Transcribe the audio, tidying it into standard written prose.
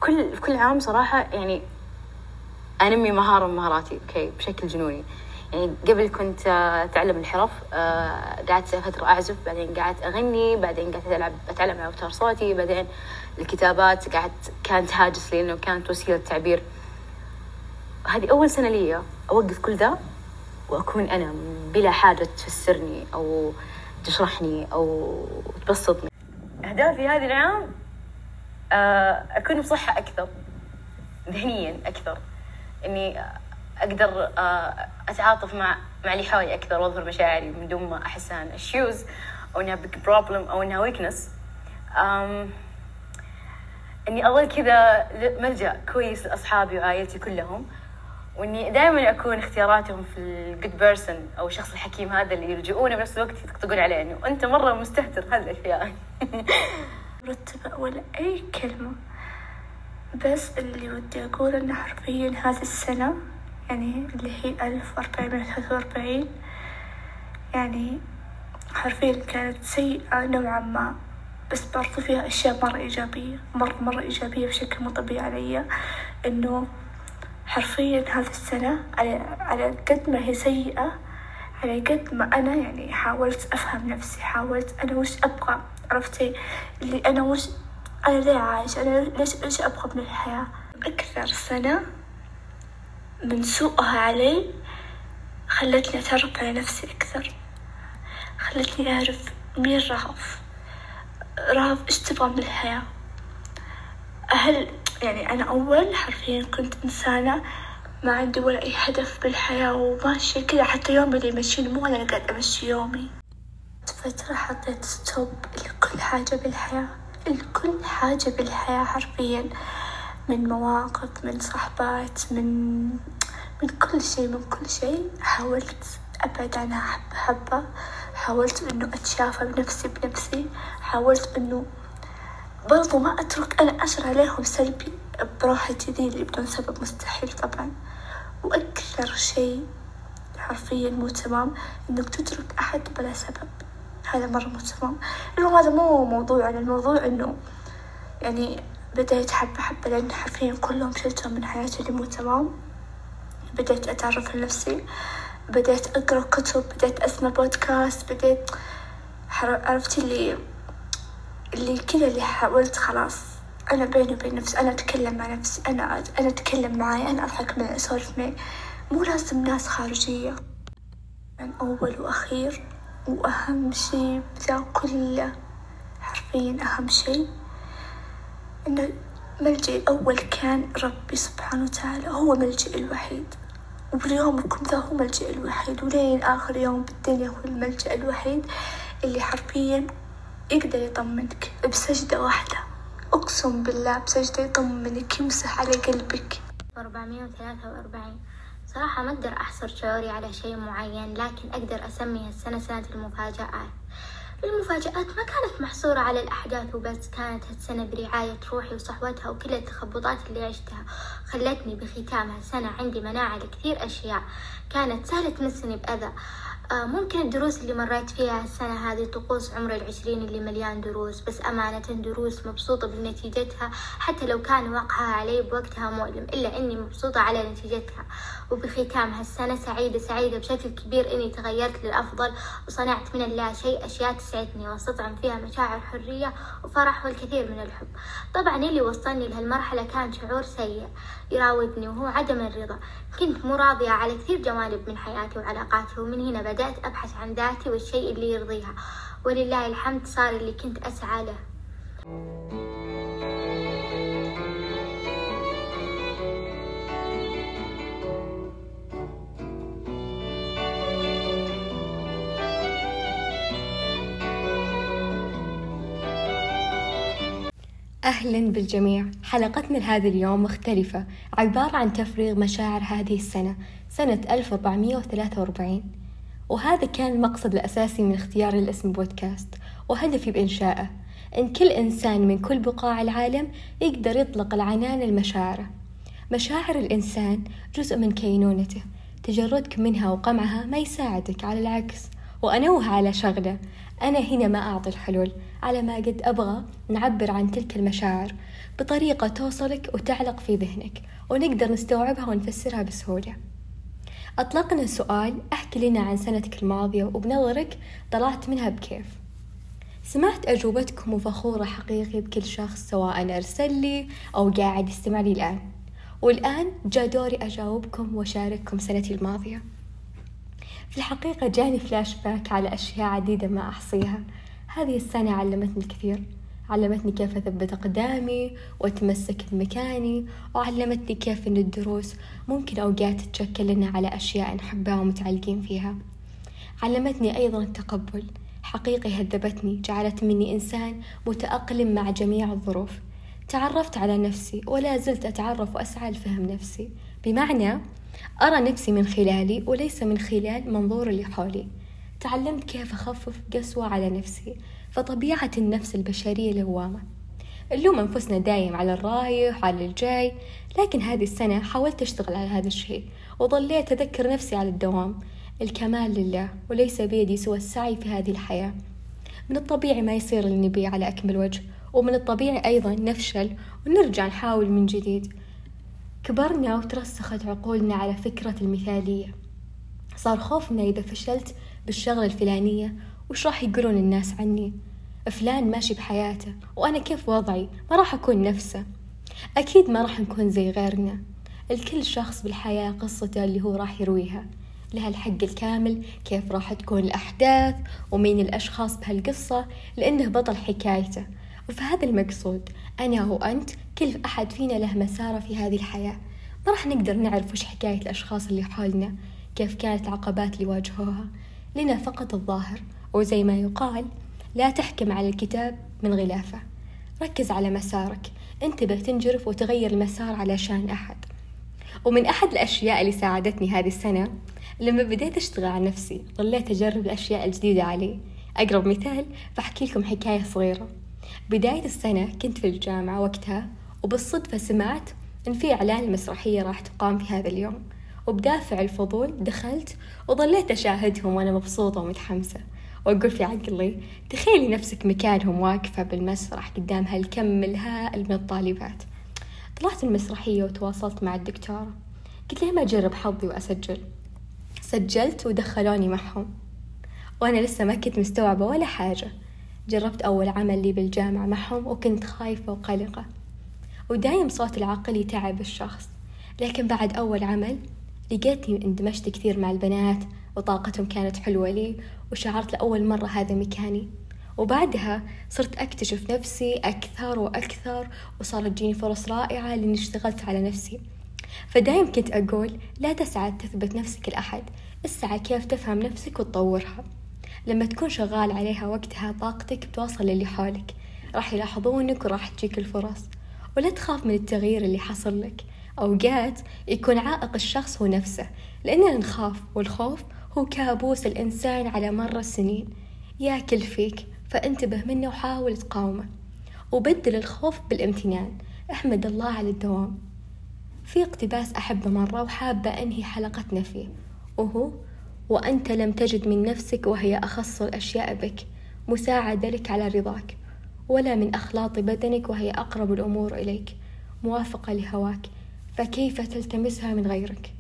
في كل عام صراحة يعني أنمي مهارة من مهاراتي بشكل جنوني. يعني قبل كنت أتعلم الحرف، قعدت فترة أعزف، بعدين قعدت أغني، بعدين قعدت أتعلم على أوتار صوتي، بعدين الكتابات كانت هاجس لي، لأنه كانت وسيلة تعبير. هذه أول سنة لي أوقف كل ذا وأكون أنا بلا حاجة تفسرني أو تشرحني أو تبسطني. أهدافي هذه العام أكون بصحة أكثر، ذهنيا أكثر، إني أقدر أتعاطف مع اللي حولي أكثر وأظهر مشاعري من دون ما أحسها أنها issues أو أنها big problem أو أنها weakness. إني أظل كذا ملجأ كويس لأصحابي وعائلتي كلهم، وإني دائما أكون اختياراتهم في الجود بيرسون أو الشخص الحكيم هذا اللي يرجعونه بنفس الوقت يطقطقون عليه إنه أنت مرة مستهتر هذه الأشياء. مرتبة ولا أي كلمة، بس اللي ودي أقول إنه حرفيا هذه السنة يعني اللي هي 1443 يعني حرفيا كانت سيئة نوعا ما، بس برضو فيها أشياء مرة إيجابية، مرة إيجابية بشكل مو طبيعي علي. إنه حرفيا هذه السنة على قد ما هي سيئة، على قد ما أنا يعني حاولت أفهم نفسي، حاولت أنا وش أبغى، عرفتي اللي أنا ليه عايش، أنا ليش أبغى من الحياة. أكثر سنة من سوءها علي خلتني أتعرف على نفسي أكثر، خلتني أعرف مين رهف إيش تبغى من الحياة. يعني أنا أول حرفيا كنت إنسانة ما عندي ولا أي هدف بالحياة وماشية كذا، حتى يومي اللي يمشيني مو أنا قاعد أمشي يومي. فترة حطيت ستوب لكل حاجة بالحياة حرفيا، من مواقف، من صحبات، من كل شيء حاولت أبعد عنها حبة. حاولت إنه أتشافى بنفسي، حاولت إنه برضو ما أترك أنا أشر عليهم سلبي براحتي دي اللي بدون سبب مستحيل طبعا. وأكثر شيء حرفيا مو تمام إنك تترك أحد بلا سبب، هذا مرة مو تمام. إنه هذا مو موضوعنا، الموضوع إنه يعني بدأت حبة لأن حرفيا كلهم شلتهم من حياتي اللي مو تمام. بدأت أتعرف على نفسي، بدأت أقرأ كتب، بدأت أسمع بودكاست، بدأت عرفت اللي كذا، اللي حاولت خلاص أنا بيني وبين نفسي، أنا أتكلم مع نفسي، أنا أتكلم معي، أنا أضحك معي، أسولف معي، مو لازم ناس خارجية. يعني أول وأخير وأهم شيء بذا كله، حرفيا أهم شيء إنه ملجئي الأول كان ربي سبحانه وتعالى، هو ملجئي الوحيد، واليومكم ذا هو ملجئي الوحيد، ولين آخر يوم بالدنيا هو الملجأ الوحيد اللي حرفيا يقدر يطمنك بسجدة واحدة، أقسم بالله بسجدة يطمنك، يمسح على قلبك. 443 صراحة ما أقدر أحصر شعوري على شيء معين، لكن أقدر أسمي هالسنة سنة المفاجآت. المفاجآت ما كانت محصورة على الأحداث وبس، كانت هالسنة برعاية روحي وصحوتها وكل التخبطات اللي عشتها خلتني بختامها سنة عندي مناعة لكثير أشياء كانت سهلة تمسني بأذى. ممكن الدروس اللي مريت فيها السنة هذه طقوس عمر 20 اللي مليان دروس، بس أمانة دروس مبسوطة بنتيجتها، حتى لو كان وقعها علي بوقتها مؤلم إلا أني مبسوطة على نتيجتها. وبختامها السنة سعيدة بشكل كبير أني تغيرت للأفضل وصنعت من اللا شيء أشياء تسعدني واستطعم فيها مشاعر حرية وفرح والكثير من الحب. طبعا اللي وصلني لهالمرحلة كان شعور سيء يراودني وهو عدم الرضا. كنت مو راضية على كثير جوانب من حياتي وعلاقاتي، ومن هنا بدأت أبحث عن ذاتي والشيء اللي يرضيها، ولله الحمد صار اللي كنت أسعى له. أهلا بالجميع. حلقتنا لهذا اليوم مختلفة، عبارة عن تفريغ مشاعر هذه سنة 1443، وهذا كان المقصد الأساسي من اختياري لاسم بودكاست وهدفي بإنشائه، إن كل إنسان من كل بقاع العالم يقدر يطلق العنان لمشاعره. مشاعر الإنسان جزء من كينونته، تجردك منها وقمعها ما يساعدك، على العكس. وأنوه على شغلة، أنا هنا ما أعطي الحلول، على ما قد أبغى نعبر عن تلك المشاعر بطريقة توصلك وتعلق في ذهنك ونقدر نستوعبها ونفسرها بسهولة. أطلقنا سؤال احكي لنا عن سنتك الماضية وبنظرك طلعت منها بكيف. سمعت أجوبتكم وفخورة حقيقي بكل شخص سواء أرسل لي أو قاعد يستمع لي الآن. والآن جاء دوري أجاوبكم وشارككم سنتي الماضية. في الحقيقة جاني فلاش باك على أشياء عديدة ما أحصيها. هذه السنة علمتني الكثير، علمتني كيف أثبت أقدامي وأتمسك بمكاني، وعلمتني كيف أن الدروس ممكن أوقات تشكل لنا على أشياء نحبها ومتعلقين فيها. علمتني أيضا التقبل، حقيقي هذبتني، جعلت مني إنسان متأقلم مع جميع الظروف. تعرفت على نفسي ولا زلت أتعرف وأسعى لفهم نفسي، بمعنى أرى نفسي من خلالي وليس من خلال منظور اللي حولي. تعلمت كيف أخفف قسوة على نفسي، فطبيعة النفس البشرية لوامة، نلوم أنفسنا دايم على الرايح وعلى الجاي. لكن هذه السنة حاولت أشتغل على هذا الشيء وظليت أذكر نفسي على الدوام، الكمال لله وليس بيدي سوى السعي في هذه الحياة. من الطبيعي ما يصير اللي نبيه على أكمل وجه، ومن الطبيعي أيضا نفشل ونرجع نحاول من جديد. كبرنا وترسخت عقولنا على فكرة المثالية، صار خوفنا إذا فشلت بالشغلة الفلانية وش راح يقولون الناس عني، فلان ماشي بحياته وأنا كيف وضعي، ما راح أكون نفسه، أكيد ما راح نكون زي غيرنا. الكل شخص بالحياة قصته اللي هو راح يرويها، لها الحق الكامل كيف راح تكون الأحداث ومين الأشخاص بهالقصة، لأنه بطل حكايته. وفي هذا المقصود أنا وأنت كل أحد فينا له مساره في هذه الحياة. ما راح نقدر نعرف وش حكاية الأشخاص اللي حولنا، كيف كانت العقبات اللي واجهوها، لنا فقط الظاهر. وزي ما يقال لا تحكم على الكتاب من غلافه، ركز على مسارك، انتبه تنجرف وتغير المسار علشان أحد. ومن أحد الأشياء اللي ساعدتني هذه السنة لما بديت أشتغل على نفسي، ظليت أجرب الأشياء الجديدة علي. أقرب مثال بحكي لكم حكاية صغيرة. بداية السنة كنت في الجامعة وقتها، وبالصدفة سمعت إن في إعلان مسرحية راح تقام في هذا اليوم، وبدافع الفضول دخلت وظليت أشاهدهم وأنا مبسوطة ومتحمسة، وأقول في عقلي تخيلي نفسك مكانهم واقفة بالمسرح قدام هالكم الهائل من الطالبات. طلعت المسرحية وتواصلت مع الدكتورة، قلت لها ما أجرب حظي وأسجل. سجلت ودخلوني معهم وأنا لسه ما كنت مستوعبة ولا حاجة. جربت أول عمل لي بالجامعة معهم وكنت خايفة وقلقة، ودايم صوت العقل يتعب الشخص. لكن بعد أول عمل لقيتني اندمجت كثير مع البنات وطاقتهم كانت حلوة لي، وشعرت لأول مرة هذا مكاني. وبعدها صرت أكتشف نفسي أكثر وأكثر، وصارت تجيني فرص رائعة لأني اشتغلت على نفسي. فدايم كنت أقول لا تسعى تثبت نفسك لأحد، اسعى كيف تفهم نفسك وتطورها. لما تكون شغال عليها وقتها طاقتك بتوصل للي حولك، راح يلاحظونك وراح تجيك الفرص. ولا تخاف من التغيير اللي حصل لك، أوقات يكون عائق الشخص هو نفسه، لأننا نخاف، والخوف هو كابوس الإنسان على مر السنين، ياكل فيك، فانتبه منه وحاول تقاومه، وبدل الخوف بالامتنان. احمد الله على الدوام. في اقتباس أحبه مرة وحابة أنهي حلقتنا فيه، وهو وأنت لم تجد من نفسك وهي أخص الأشياء بك مساعدة لك على رضاك، ولا من أخلاط بدنك وهي أقرب الأمور إليك موافقة لهواك، فكيف تلتمسها من غيرك.